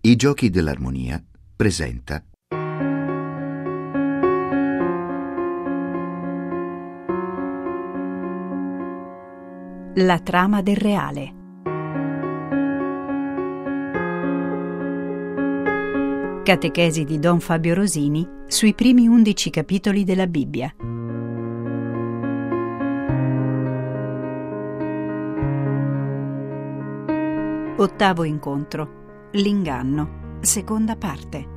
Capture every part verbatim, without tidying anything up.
I Giochi dell'Armonia presenta La trama del reale. Catechesi di Don Fabio Rosini sui primi undici capitoli della Bibbia. Ottavo incontro. L'inganno. Seconda parte.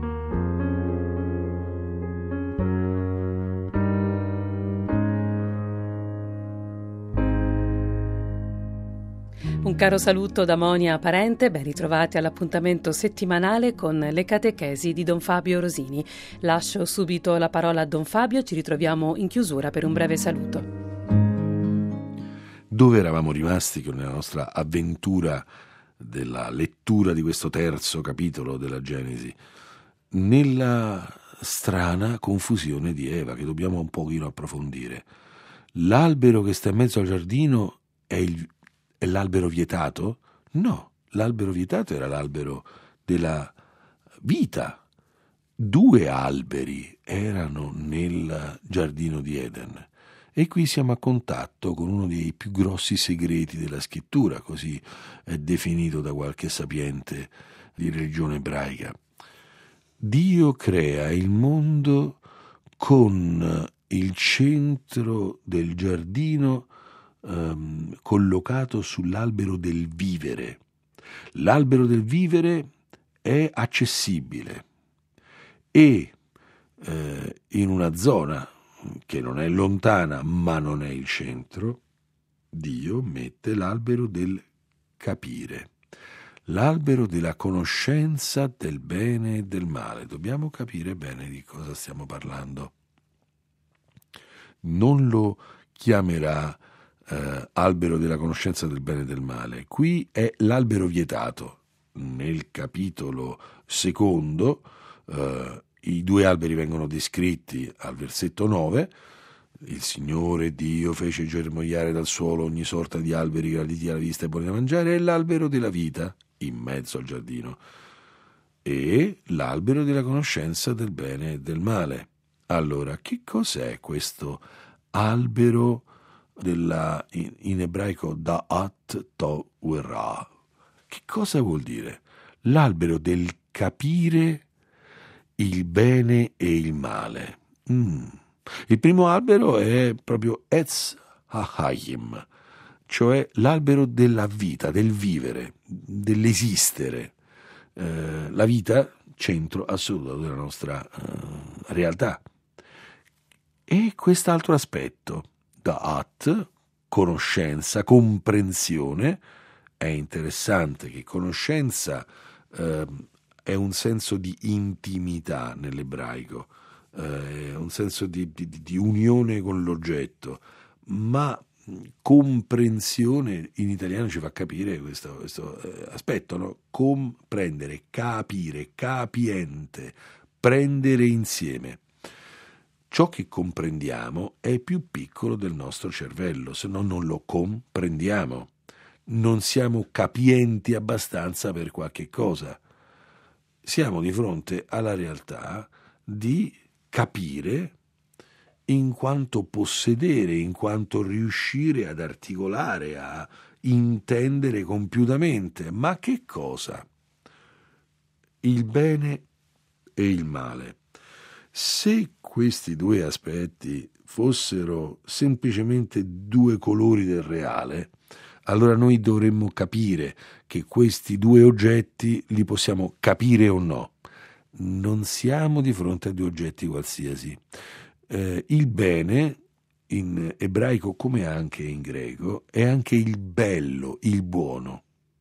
Un caro saluto da Monia Parente, ben ritrovati all'appuntamento settimanale con le catechesi di Don Fabio Rosini. Lascio subito la parola a Don Fabio, ci ritroviamo in chiusura per un breve saluto. Dove eravamo rimasti con la nostra avventura della lettura di questo terzo capitolo della Genesi? Nella strana confusione di Eva, che dobbiamo un pochino approfondire. L'albero che sta in mezzo al giardino è il È l'albero vietato? No, l'albero vietato era l'albero della vita. Due alberi erano nel giardino di Eden. E qui siamo a contatto con uno dei più grossi segreti della scrittura, così è definito da qualche sapiente di religione ebraica. Dio crea il mondo con il centro del giardino Um, collocato sull'albero del vivere. L'albero del vivere è accessibile e eh, in una zona che non è lontana ma non è il centro, Dio mette l'albero del capire, l'albero della conoscenza del bene e del male. Dobbiamo capire bene di cosa stiamo parlando. Non lo chiamerà Uh, albero della conoscenza del bene e del male. Qui è l'albero vietato. Nel capitolo secondo uh, i due alberi vengono descritti al versetto nove. Il Signore Dio fece germogliare dal suolo ogni sorta di alberi graditi alla vista e buoni da mangiare, e l'albero della vita in mezzo al giardino e l'albero della conoscenza del bene e del male. Allora, che cos'è questo albero della, in, in ebraico da'at Torah? Che cosa vuol dire? L'albero del capire il bene e il male. Mm. Il primo albero è proprio Etz HaHayim, cioè l'albero della vita, del vivere, dell'esistere. Eh, la vita, centro assoluto della nostra uh, realtà. E quest'altro aspetto, Da'at, conoscenza, comprensione. È interessante che conoscenza eh, è un senso di intimità nell'ebraico, eh, è un senso di, di, di unione con l'oggetto, ma comprensione in italiano ci fa capire questo, questo eh, aspetto, no? Comprendere, capire, capiente, prendere insieme. Ciò che comprendiamo è più piccolo del nostro cervello, se no non lo comprendiamo. Non siamo capienti abbastanza per qualche cosa. Siamo di fronte alla realtà di capire in quanto possedere, in quanto riuscire ad articolare, a intendere compiutamente. Ma che cosa? Il bene e il male. Se questi due aspetti fossero semplicemente due colori del reale, allora noi dovremmo capire che questi due oggetti li possiamo capire o no. Non siamo di fronte a due oggetti qualsiasi. Eh, il bene, in ebraico come anche in greco, è anche il bello, il buono.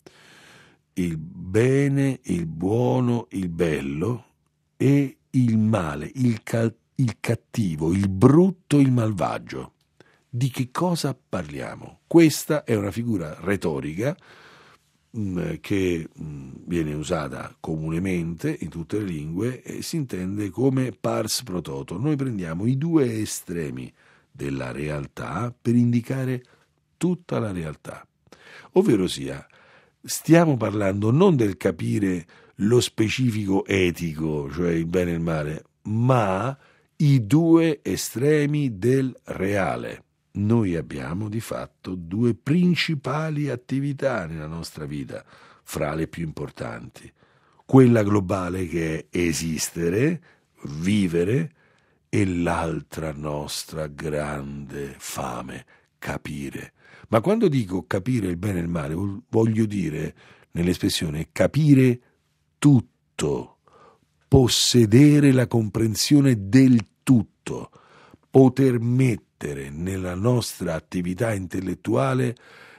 Il bene, il buono, il bello e il male, il, ca- il cattivo, il brutto, il malvagio. Di che cosa parliamo? Questa è una figura retorica mh, che mh, viene usata comunemente in tutte le lingue e si intende come pars pro toto. Noi prendiamo i due estremi della realtà per indicare tutta la realtà. Ovvero sia, stiamo parlando non del capire lo specifico etico, cioè il bene e il male, ma i due estremi del reale. Noi abbiamo di fatto due principali attività nella nostra vita, fra le più importanti. Quella globale, che è esistere, vivere, e l'altra nostra grande fame, capire. Ma quando dico capire il bene e il male, voglio dire, nell'espressione, capire tutto, possedere la comprensione del tutto, poter mettere nella nostra attività intellettuale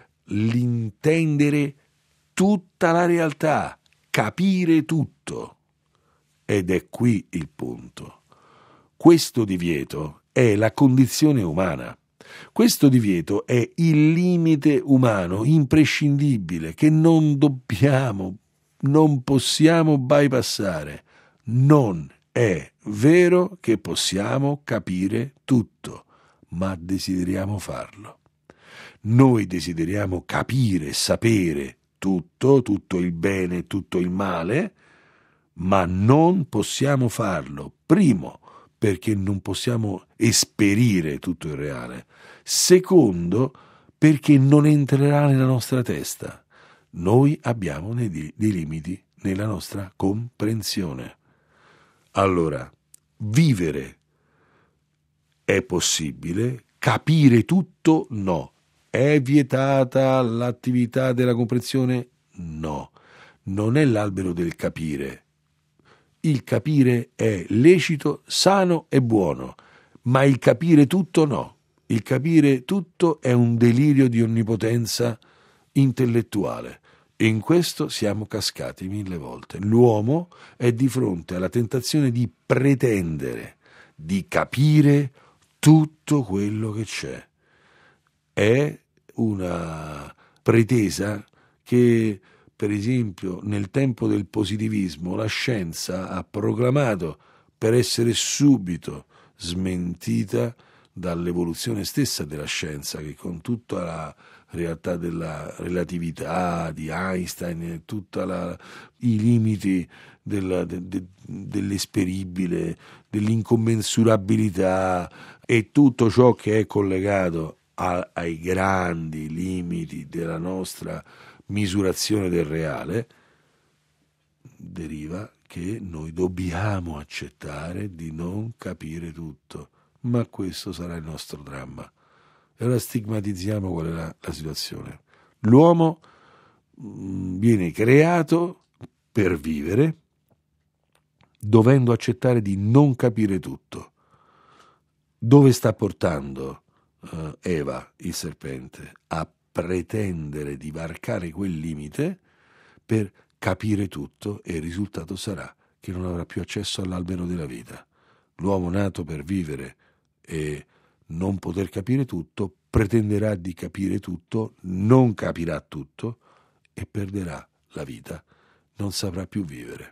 l'intendere tutta la realtà, capire tutto. Ed è qui il punto. Questo divieto è la condizione umana. Questo divieto è il limite umano imprescindibile che non dobbiamo, non possiamo bypassare. Non è vero che possiamo capire tutto, ma desideriamo farlo. Noi desideriamo capire, sapere tutto, tutto il bene e tutto il male, ma non possiamo farlo. Primo, perché non possiamo esperire tutto il reale. Secondo, perché non entrerà nella nostra testa. Noi abbiamo dei, dei limiti nella nostra comprensione. Allora, vivere è possibile, capire tutto no. È vietata l'attività della comprensione? No. Non è l'albero del capire. Il capire è lecito, sano e buono, ma il capire tutto no. Il capire tutto è un delirio di onnipotenza intellettuale e in questo siamo cascati mille volte. L'uomo è di fronte alla tentazione di pretendere di capire tutto quello che c'è. È una pretesa che, per esempio, nel tempo del positivismo la scienza ha proclamato per essere subito smentita dall'evoluzione stessa della scienza, che con tutta la realtà della relatività di Einstein e tutti i limiti della, de, de, dell'esperibile, dell'incommensurabilità e tutto ciò che è collegato a, ai grandi limiti della nostra misurazione del reale, deriva che noi dobbiamo accettare di non capire tutto, ma questo sarà il nostro dramma. E ora stigmatizziamo qual è la, la situazione. L'uomo mh, viene creato per vivere, dovendo accettare di non capire tutto. Dove sta portando uh, Eva, il serpente? A pretendere di varcare quel limite per capire tutto, e il risultato sarà che non avrà più accesso all'albero della vita. L'uomo nato per vivere e non poter capire tutto pretenderà di capire tutto, non capirà tutto e perderà la vita, non saprà più vivere.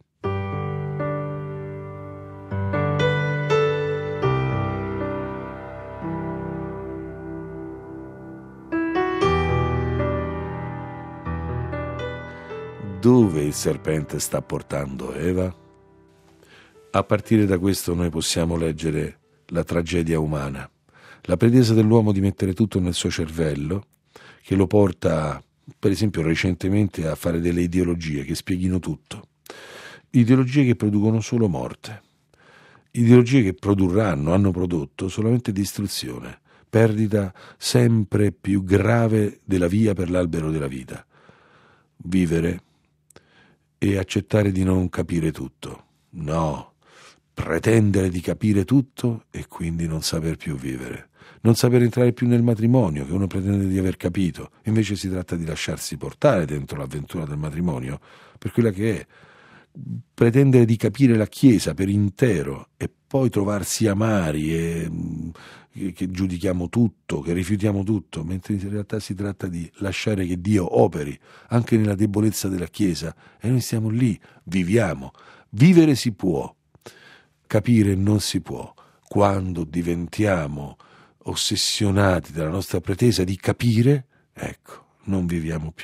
Dove il serpente sta portando Eva? A partire da questo noi possiamo leggere la tragedia umana, la pretesa dell'uomo di mettere tutto nel suo cervello, che lo porta, per esempio, recentemente a fare delle ideologie che spieghino tutto. Ideologie che producono solo morte, ideologie che produrranno, hanno prodotto solamente distruzione, perdita sempre più grave della via per l'albero della vita. Vivere e accettare di non capire tutto. No, pretendere di capire tutto e quindi non saper più vivere. Non saper entrare più nel matrimonio, che uno pretende di aver capito. Invece si tratta di lasciarsi portare dentro l'avventura del matrimonio per quella che è. Pretendere di capire la Chiesa per intero e poi trovarsi amari e che giudichiamo tutto, che rifiutiamo tutto, mentre in realtà si tratta di lasciare che Dio operi anche nella debolezza della Chiesa, e noi stiamo lì, viviamo. Vivere si può, capire non si può. Quando diventiamo ossessionati dalla nostra pretesa di capire, ecco, non viviamo più,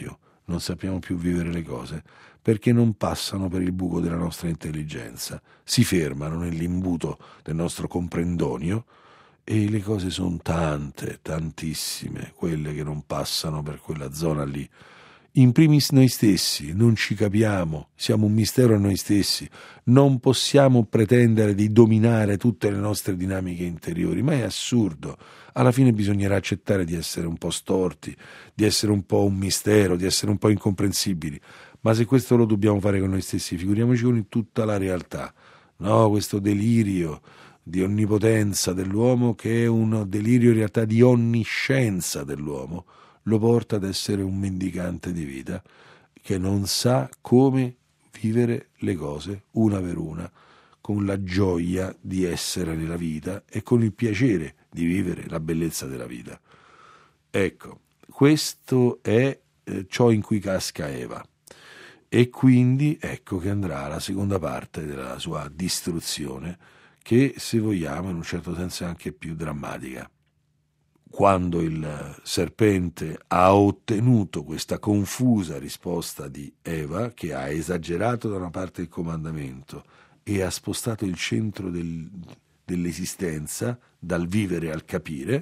non sappiamo più vivere le cose, perché non passano per il buco della nostra intelligenza, si fermano nell'imbuto del nostro comprendonio, e le cose sono tante, tantissime, quelle che non passano per quella zona lì. In primis noi stessi, non ci capiamo, siamo un mistero a noi stessi, non possiamo pretendere di dominare tutte le nostre dinamiche interiori, ma è assurdo. Alla fine bisognerà accettare di essere un po' storti, di essere un po' un mistero, di essere un po' incomprensibili, ma se questo lo dobbiamo fare con noi stessi, figuriamoci con tutta la realtà. No, questo delirio di onnipotenza dell'uomo, che è un delirio in realtà di onniscienza dell'uomo, lo porta ad essere un mendicante di vita che non sa come vivere le cose una per una, con la gioia di essere nella vita e con il piacere di vivere la bellezza della vita. Ecco, questo è eh, ciò in cui casca Eva, e quindi ecco che andrà alla seconda parte della sua distruzione, che, se vogliamo, in un certo senso è anche più drammatica. Quando il serpente ha ottenuto questa confusa risposta di Eva, che ha esagerato da una parte il comandamento e ha spostato il centro del, dell'esistenza dal vivere al capire,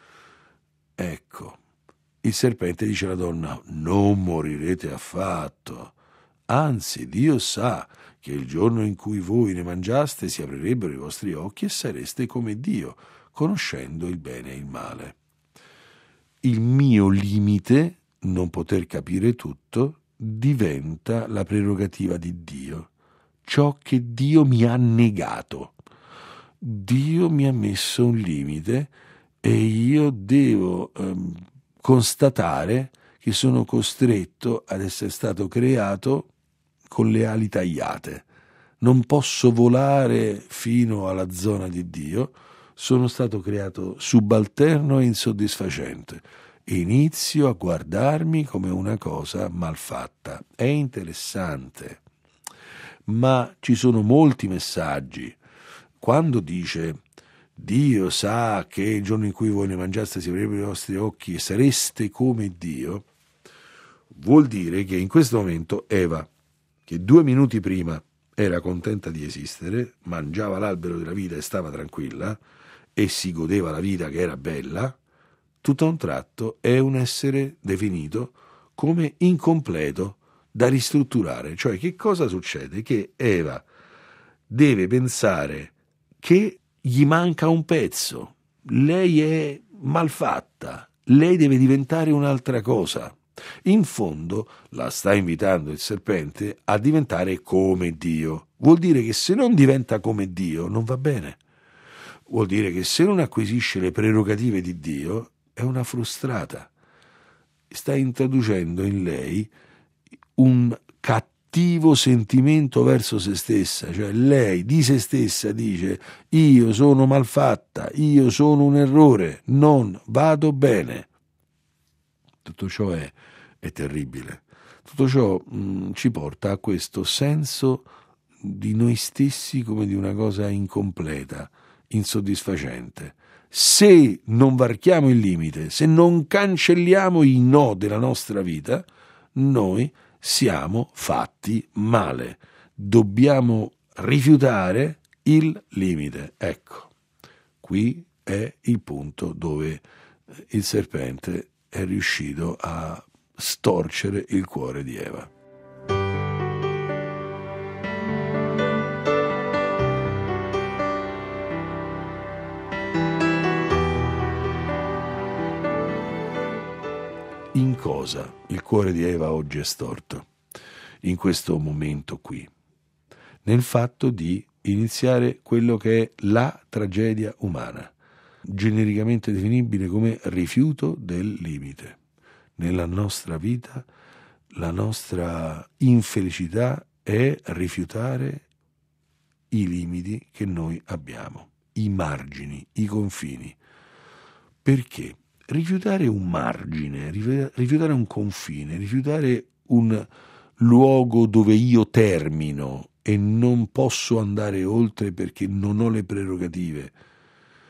ecco, il serpente dice alla donna: non morirete affatto, anzi Dio sa che il giorno in cui voi ne mangiaste si aprirebbero i vostri occhi e sareste come Dio, conoscendo il bene e il male. Il mio limite, non poter capire tutto, diventa la prerogativa di Dio, ciò che Dio mi ha negato. Dio mi ha messo un limite e io devo ehm, constatare che sono costretto ad essere stato creato con le ali tagliate. Non posso volare fino alla zona di Dio, sono stato creato subalterno e insoddisfacente e inizio a guardarmi come una cosa malfatta. È interessante, ma ci sono molti messaggi. Quando dice Dio sa che il giorno in cui voi ne mangiaste si aprirebbero i vostri occhi e sareste come Dio, vuol dire che in questo momento Eva, che due minuti prima era contenta di esistere, mangiava l'albero della vita e stava tranquilla e si godeva la vita che era bella, tutto a un tratto è un essere definito come incompleto, da ristrutturare. Cioè, che cosa succede? Che Eva deve pensare che gli manca un pezzo, lei è malfatta, lei deve diventare un'altra cosa. In fondo la sta invitando il serpente a diventare come Dio. Vuol dire che se non diventa come Dio non va bene. Vuol dire che se non acquisisce le prerogative di Dio è una frustrata. Sta introducendo in lei un cattivo sentimento verso se stessa, cioè lei di se stessa dice: io sono malfatta, io sono un errore, non vado bene. Tutto ciò è, è terribile. Tutto ciò mh, ci porta a questo senso di noi stessi come di una cosa incompleta, insoddisfacente. Se non varchiamo il limite, se non cancelliamo i no della nostra vita, noi siamo fatti male. Dobbiamo rifiutare il limite. Ecco, qui è il punto dove il serpente è riuscito a storcere il cuore di Eva. In cosa il cuore di Eva oggi è storto? In questo momento qui. Nel fatto di iniziare quello che è la tragedia umana, genericamente definibile come rifiuto del limite. Nella nostra vita la nostra infelicità è rifiutare i limiti che noi abbiamo, i margini, i confini. Perché? Rifiutare un margine, rifiutare un confine, rifiutare un luogo dove io termino e non posso andare oltre perché non ho le prerogative.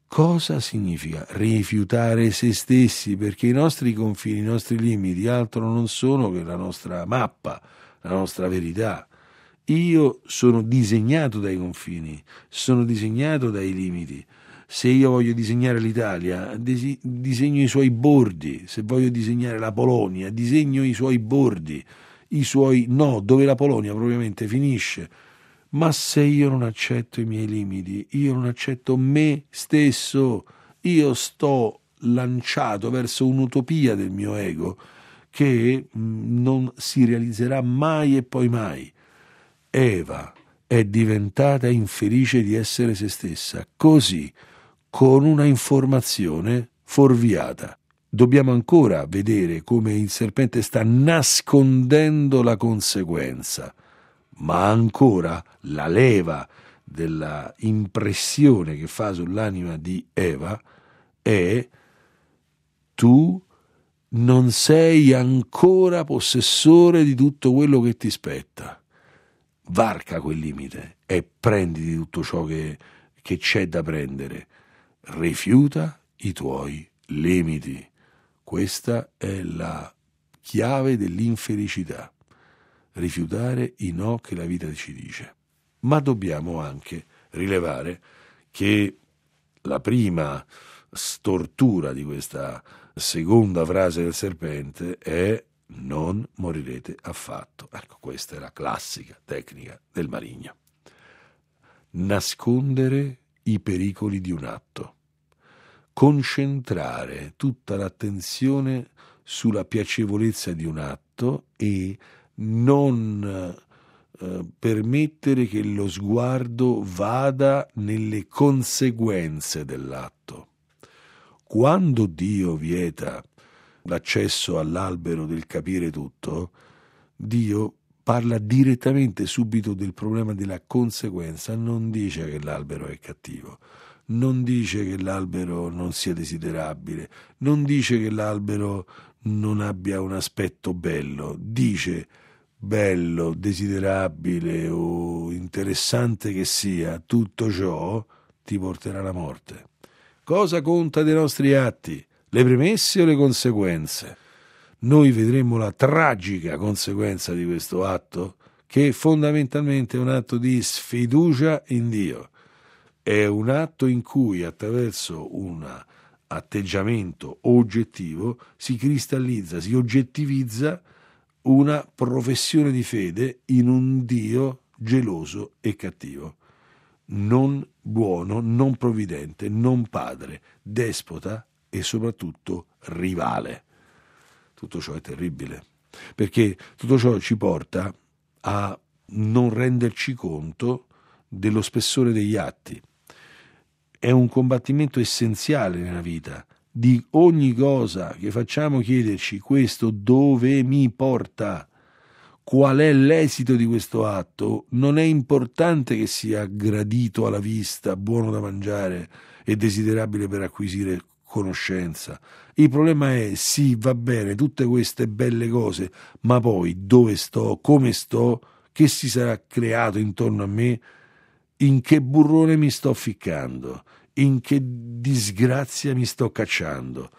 Cosa significa rifiutare se stessi? Perché i nostri confini, i nostri limiti altro non sono che la nostra mappa, la nostra verità. Io sono disegnato dai confini, sono disegnato dai limiti. Se io voglio disegnare l'Italia, desi- disegno i suoi bordi. Se voglio disegnare la Polonia, disegno i suoi bordi, i suoi no, dove la Polonia propriamente finisce. Ma se io non accetto i miei limiti, io non accetto me stesso, io sto lanciato verso un'utopia del mio ego che non si realizzerà mai e poi mai. Eva è diventata infelice di essere se stessa, così, con una informazione fuorviata. Dobbiamo ancora vedere come il serpente sta nascondendo la conseguenza, ma ancora la leva della impressione che fa sull'anima di Eva è: tu non sei ancora possessore di tutto quello che ti spetta. Varca quel limite e prenditi tutto ciò che, che c'è da prendere. Rifiuta i tuoi limiti. Questa è la chiave dell'infelicità. Rifiutare i no che la vita ci dice. Ma dobbiamo anche rilevare che la prima stortura di questa seconda frase del serpente è: non morirete affatto. Ecco, questa è la classica tecnica del maligno. Nascondere i pericoli di un atto. Concentrare tutta l'attenzione sulla piacevolezza di un atto e non eh, permettere che lo sguardo vada nelle conseguenze dell'atto. Quando Dio vieta l'accesso all'albero del capire tutto, Dio parla direttamente subito del problema della conseguenza. Non dice che l'albero è cattivo, non dice che l'albero non sia desiderabile, non dice che l'albero non abbia un aspetto bello, dice: bello, desiderabile o interessante che sia, tutto ciò ti porterà alla morte. Cosa conta dei nostri atti? Le premesse o le conseguenze? Noi vedremo la tragica conseguenza di questo atto, che fondamentalmente è un atto di sfiducia in Dio. È un atto in cui, attraverso un atteggiamento oggettivo, si cristallizza, si oggettivizza una professione di fede in un Dio geloso e cattivo, non buono, non provvidente, non padre, despota e soprattutto rivale. Tutto ciò è terribile, perché tutto ciò ci porta a non renderci conto dello spessore degli atti. È un combattimento essenziale nella vita. Di ogni cosa che facciamo chiederci: questo dove mi porta? Qual è l'esito di questo atto? Non è importante che sia gradito alla vista, buono da mangiare e desiderabile per acquisire conoscenza. Il problema è: sì, va bene, tutte queste belle cose, ma poi dove sto, come sto, che si sarà creato intorno a me, in che burrone mi sto ficcando, in che disgrazia mi sto cacciando.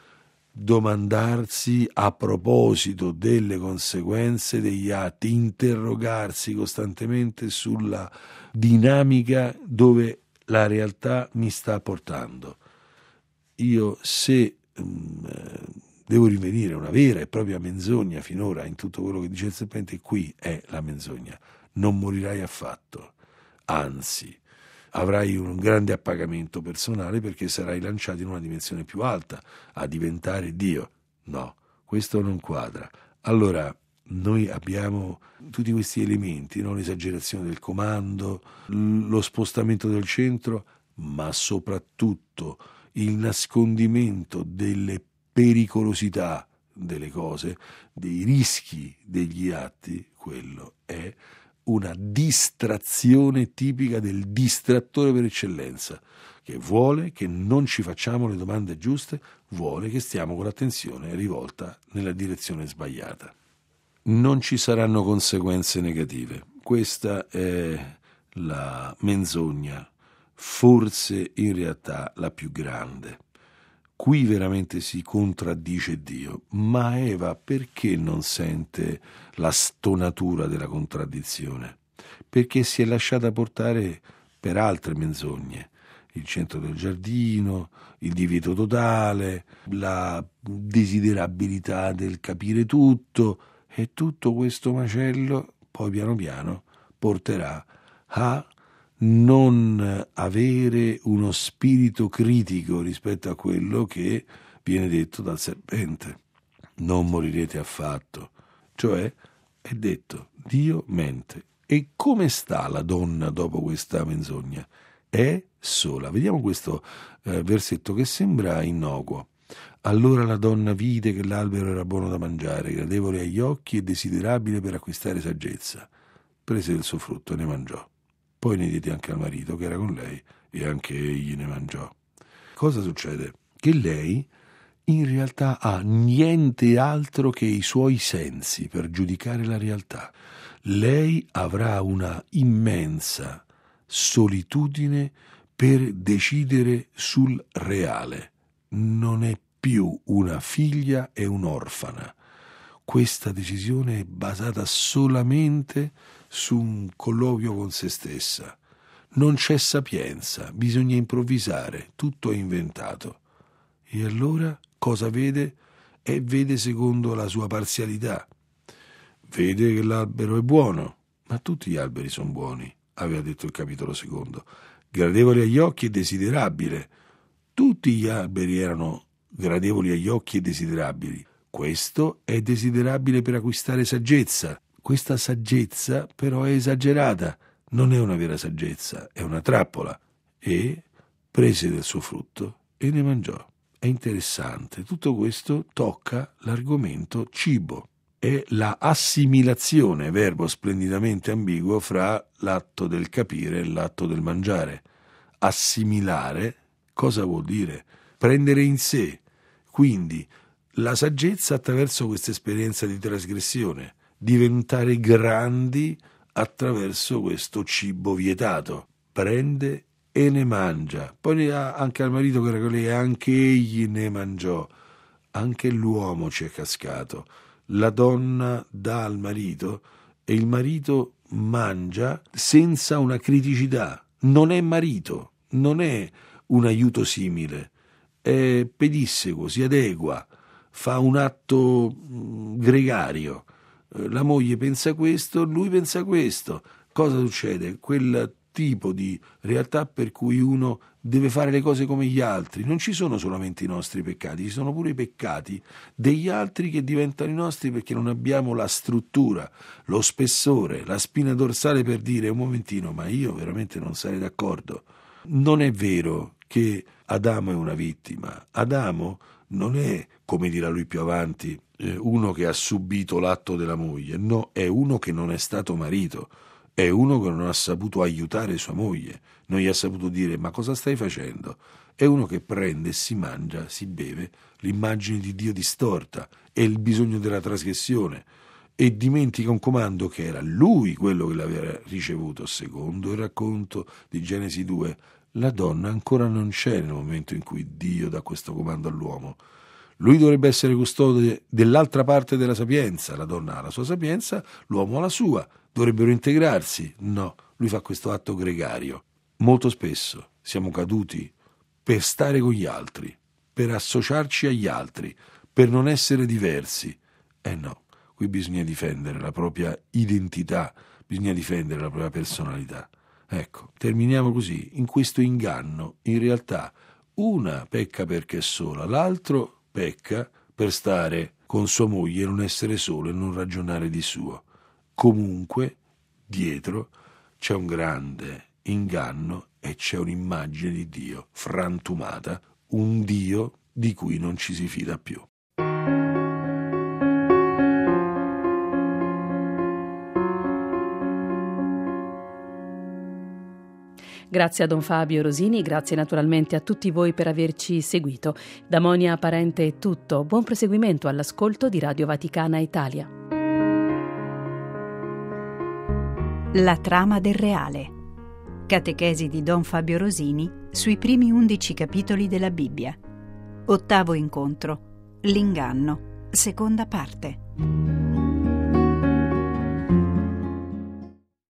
Domandarsi a proposito delle conseguenze degli atti, interrogarsi costantemente sulla dinamica dove la realtà mi sta portando. Io, se um, devo rinvenire una vera e propria menzogna finora in tutto quello che dice il serpente, qui è la menzogna: non morirai affatto, anzi avrai un grande appagamento personale perché sarai lanciato in una dimensione più alta, a diventare Dio. No, questo non quadra. Allora noi abbiamo tutti questi elementi, no? L'esagerazione del comando, lo spostamento del centro, ma soprattutto il nascondimento delle pericolosità delle cose, dei rischi degli atti. Quello è una distrazione tipica del distrattore per eccellenza, che vuole che non ci facciamo le domande giuste, vuole che stiamo con l'attenzione rivolta nella direzione sbagliata. Non ci saranno conseguenze negative. Questa è la menzogna forse in realtà la più grande. Qui veramente si contraddice Dio, ma Eva perché non sente la stonatura della contraddizione? Perché si è lasciata portare per altre menzogne, il centro del giardino, il divieto totale, la desiderabilità del capire tutto, e tutto questo macello poi piano piano porterà a non avere uno spirito critico rispetto a quello che viene detto dal serpente. Non morirete affatto. Cioè, è detto, Dio mente. E come sta la donna dopo questa menzogna? È sola. Vediamo questo eh, versetto che sembra innocuo. Allora la donna vide che l'albero era buono da mangiare, gradevole agli occhi e desiderabile per acquistare saggezza. Prese del suo frutto e ne mangiò. Poi ne diede anche al marito che era con lei e anche egli ne mangiò. Cosa succede? Che lei in realtà ha niente altro che i suoi sensi per giudicare la realtà. Lei avrà una immensa solitudine per decidere sul reale. Non è più una figlia e un'orfana. Questa decisione è basata solamente su un colloquio con se stessa. Non c'è sapienza, bisogna improvvisare, tutto è inventato. E allora cosa vede? E vede secondo la sua parzialità. Vede che l'albero è buono, ma tutti gli alberi sono buoni, aveva detto il capitolo secondo. Gradevole agli occhi e desiderabile. Tutti gli alberi erano gradevoli agli occhi e desiderabili. Questo è desiderabile per acquistare saggezza. Questa saggezza però è esagerata, non è una vera saggezza, è una trappola. E prese del suo frutto e ne mangiò. È interessante, tutto questo tocca l'argomento cibo. È la assimilazione, verbo splendidamente ambiguo, fra l'atto del capire e l'atto del mangiare. Assimilare, cosa vuol dire? Prendere in sé. Quindi la saggezza attraverso questa esperienza di trasgressione, diventare grandi attraverso questo cibo vietato. Prende e ne mangia. Poi anche al marito che era con lei, anche egli ne mangiò. Anche l'uomo ci è cascato. La donna dà al marito e il marito mangia senza una criticità. Non è marito, non è un aiuto simile, è pedissequo, si adegua, fa un atto gregario. La moglie pensa questo, lui pensa questo. Cosa succede? Quel tipo di realtà per cui uno deve fare le cose come gli altri. Non ci sono solamente i nostri peccati, ci sono pure i peccati degli altri che diventano i nostri perché non abbiamo la struttura, lo spessore, la spina dorsale per dire un momentino, ma io veramente non sarei d'accordo. Non è vero che Adamo è una vittima. Adamo non è, come dirà lui più avanti, uno che ha subito l'atto della moglie, no, è uno che non è stato marito, è uno che non ha saputo aiutare sua moglie, non gli ha saputo dire ma cosa stai facendo, è uno che prende e si mangia, si beve l'immagine di Dio distorta e il bisogno della trasgressione e dimentica un comando che era lui quello che l'aveva ricevuto. Secondo il racconto di Genesi due, la donna ancora non c'è nel momento in cui Dio dà questo comando all'uomo. Lui dovrebbe essere custode dell'altra parte della sapienza, la donna ha la sua sapienza, l'uomo ha la sua, dovrebbero integrarsi. No, lui fa questo atto gregario. Molto spesso siamo caduti per stare con gli altri, per associarci agli altri, per non essere diversi. Eh no, qui bisogna difendere la propria identità, bisogna difendere la propria personalità. Ecco, terminiamo così, in questo inganno, in realtà una pecca perché è sola, l'altro pecca per stare con sua moglie e non essere solo e non ragionare di suo. Comunque, dietro c'è un grande inganno e c'è un'immagine di Dio frantumata, un Dio di cui non ci si fida più. Grazie a Don Fabio Rosini, grazie naturalmente a tutti voi per averci seguito. Da Monia Parente è tutto, buon proseguimento all'ascolto di Radio Vaticana Italia. La trama del reale. Catechesi di Don Fabio Rosini sui primi undici capitoli della Bibbia. Ottavo incontro. L'inganno. Seconda parte.